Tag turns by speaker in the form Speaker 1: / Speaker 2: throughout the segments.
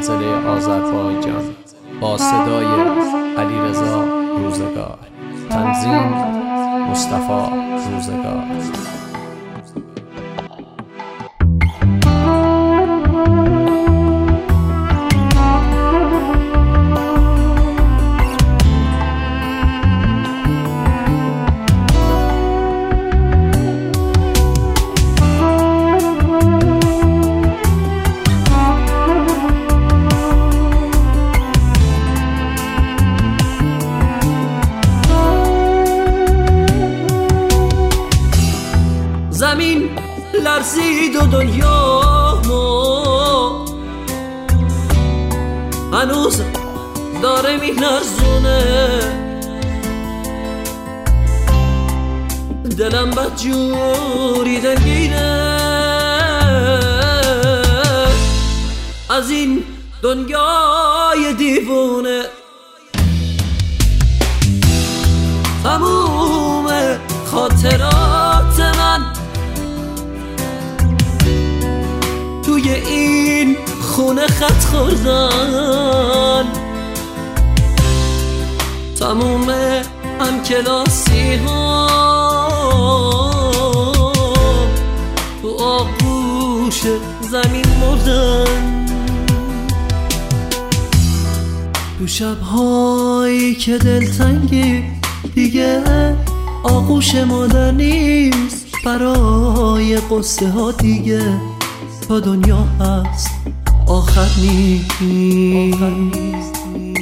Speaker 1: زلزله آذربایجان با صدای علیرضا روزگار، تنظیم مصطفی روزگار.
Speaker 2: زمین لرزید و دنیا هنوز داره میلرزونه، دلم بدجوری دلگیره از این دنیای دیوونه. تموم خاطرات من توی این خونه خط خوردن، تموم هم کلاسی ها تو آغوش زمین مردن. تو شبهایی که دلتنگی دیگه آغوش مادر نیست، برای قصه ها دیگه تا دنیا هست آخر نیست.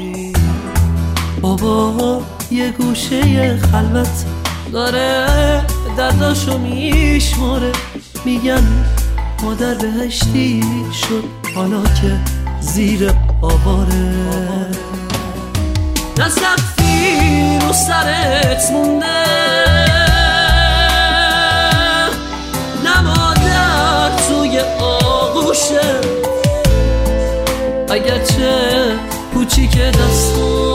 Speaker 2: بابا یه گوشه خلوت داره درداشو میشماره، میگن مادر بهشتی شد حالا که زیر آواره. نه سقفی رو سرت مونده، نه مادر توی آغوشه، اگرچه کوچیک دستا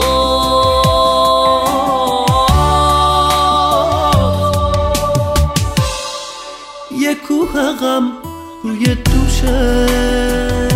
Speaker 2: یه کوه غم روی دوشه.